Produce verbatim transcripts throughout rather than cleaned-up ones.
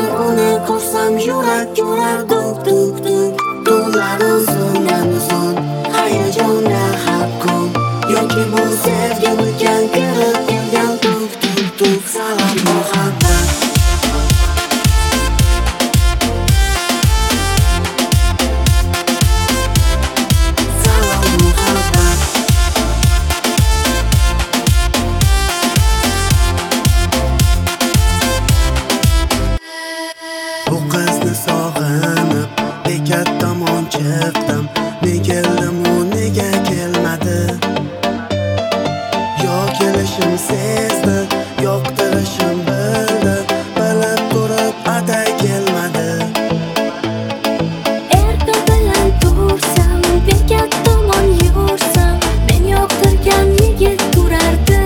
uni ko'rsam yurak yurar duk duk duk. Tunlar uzundan uzun, hayajonda har kun. Yoki bu sevgimizga kirib kelgan duk duk duk. Salom muhabbat. Bu qizni sog'inib bekat tomon chiqdim. Ne keldim u nega kelmadi? Yo kelishim sezdi, yoqtirishim bildi, bilib turib aday kelmadi. Erta bilan tursam, bekat tomon yursam, men yoqtirgan yigit turardi.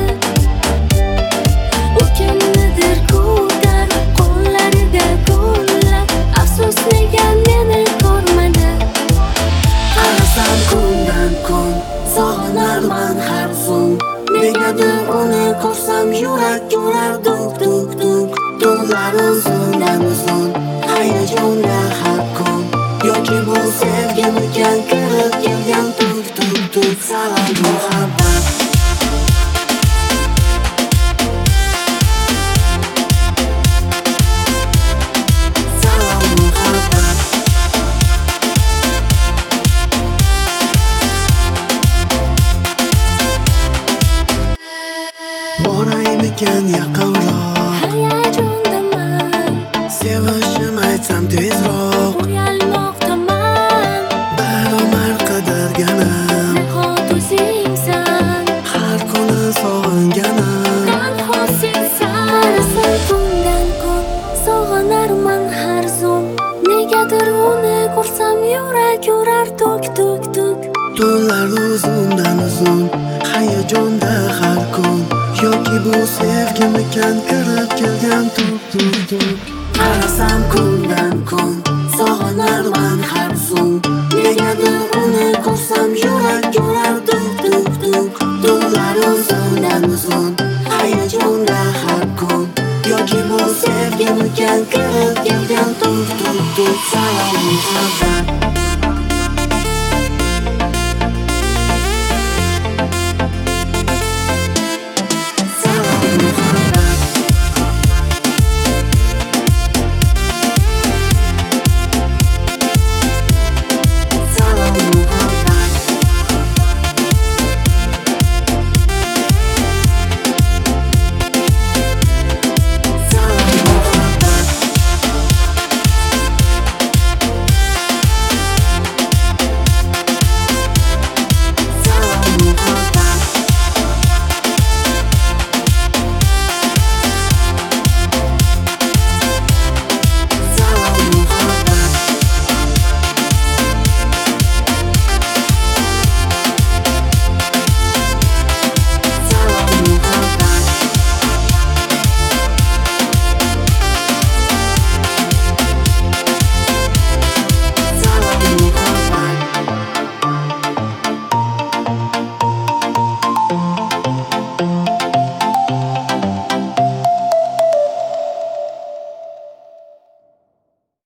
U kimnidir ko'tar, qo'llarida qo'llab, afsus nega meni ko'rmadi. Qarasam kundan kun, sog'inarman har zum. Negadir uni ko'rsam yurak yurar duk duk duk. Tunlar uzundan uzun, hayajonda har kun. Yoki bu sevgimizga kirib kelgan duk duk duk. Salom muhabbat. Salom muhabbat. Boraymikan yaqinroq, Hayajondaman, sevishim aytsam tezroq. uyalmoqdaman, Bir umr qidirganim, nahot o'zingsan, har kuni sog'inganim. tanho sensan. Qarasam kundan kun, sog'inarman har zum. Negadir uni ko'rsam yurak yurar duk duk duk. Tunlar uzundan uzun, hayajonda har kun. Yoki bu sevgimizga kirib kelgan duk duk duk. Qarasam kundan kun, sog'inarman har zum. Negadir uni ko'rsam yurak yurar duk duk duk. Tunlar uzundan uzun, hayajonda har kun. Yoki bu sevgimizga kirib kelgan duk duk duk. Salom muhabbat.